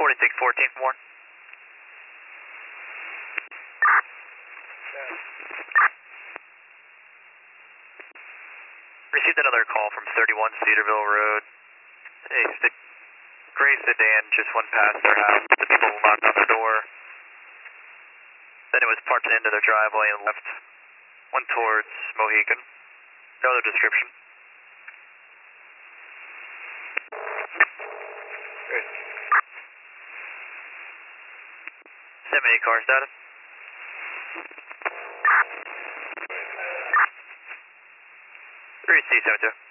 4614 more. Received another call from 31 Cedarville Road. A gray sedan just went past their house. The people knocked on the door. Then it was parked into their driveway and left. Went towards Mohican. No other description. Good. 78 car status. Three C 72.